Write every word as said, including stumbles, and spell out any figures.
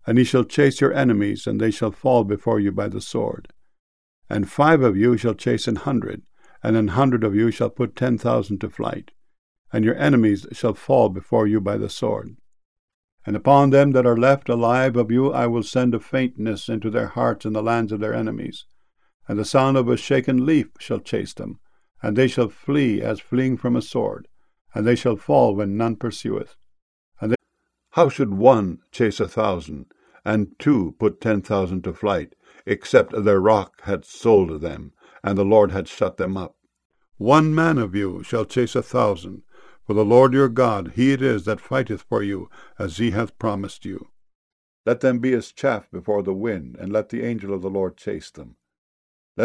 And ye shall chase your enemies, and they shall fall before you by the sword. And five of you shall chase an hundred, and an hundred of you shall put ten thousand to flight. And your enemies shall fall before you by the sword. And upon them that are left alive of you I will send a faintness into their hearts in the lands of their enemies. And the sound of a shaken leaf shall chase them, and they shall flee as fleeing from a sword, and they shall fall when none pursueth. And they... How should one chase a thousand, and two put ten thousand to flight, except their rock had sold them, and the Lord had shut them up? One man of you shall chase a thousand, for the Lord your God, he it is that fighteth for you, as he hath promised you. Let them be as chaff before the wind, and let the angel of the Lord chase them.